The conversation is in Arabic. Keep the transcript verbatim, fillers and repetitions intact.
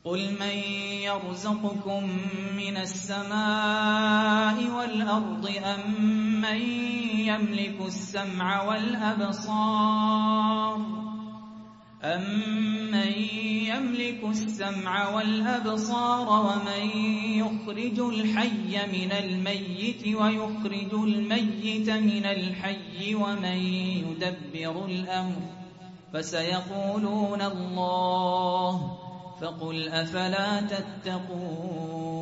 قُلْ مَن يَرْزُقُكُم مِّنَ السَّمَاءِ وَالْأَرْضِ أَمَّن يَمْلِكُ السَّمْعَ وَالْأَبْصَارَ أَمَّن يَمْلِكُ السَّمْعَ وَالْأَبْصَارَ وَمَن يُخْرِجُ الْحَيَّ مِنَ الْمَيِّتِ وَيُخْرِجُ الْمَيِّتَ مِنَ الْحَيِّ وَمَن يُدَبِّرُ الْأَمْرَ فَسَيَقُولُونَ اللَّهُ فَقُلْ أَفَلَا تَتَّقُونَ